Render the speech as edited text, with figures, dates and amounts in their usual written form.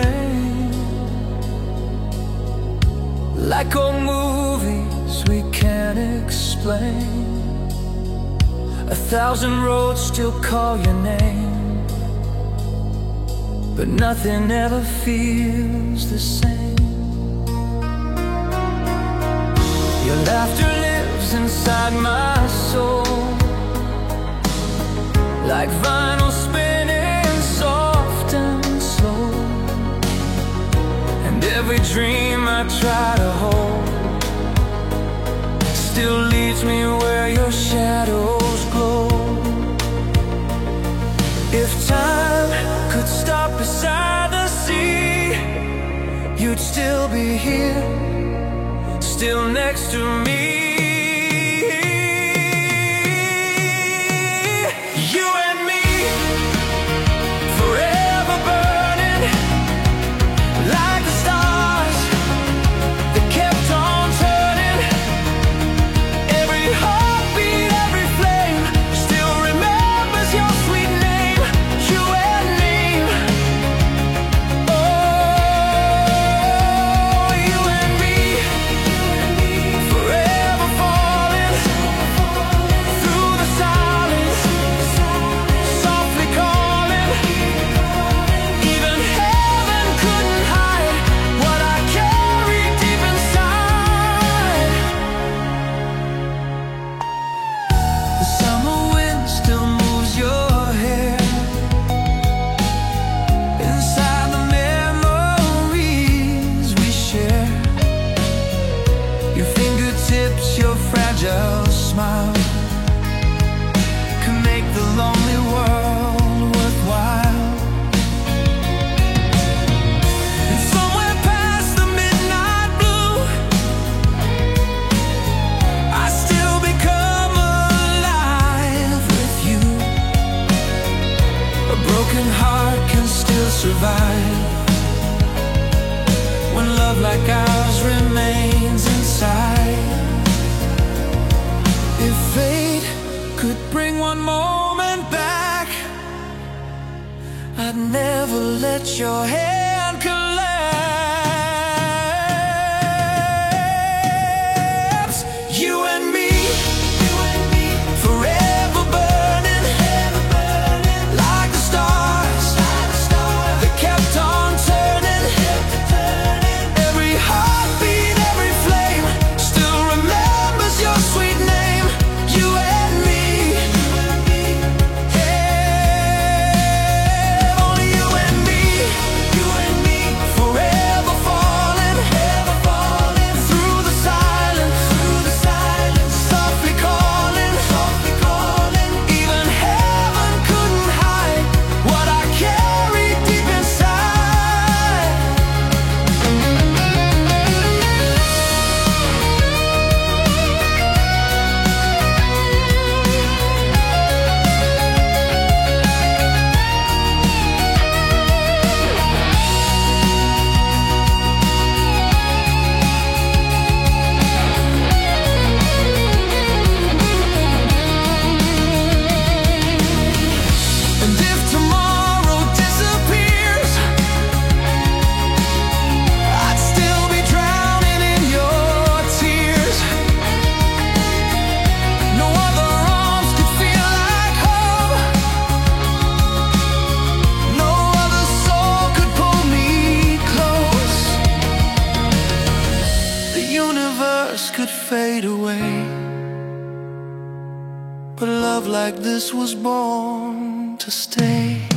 rain. Like old movies we can't explain. 1,000 roads still call your name, but nothing ever feels the same. Your laughter lives inside my soul, like vinyl spinning soft and slow. And every dream I try to hold still leads me where your shadows glow. If time could stop beside the sea, you'd still be here, still next to me. Your fragile smile can make the lonely world worthwhile. And somewhere past the midnight blue, I still become alive with you. A broken heart can still survive when love like ours remains inside. If fate could bring one moment back, I'd never let your hand collapse. You and me, forever burning, like the stars that kept on turning. Every heartbeat, every flame still remembers your sweet name. Could fade away, but love like this was born to stay.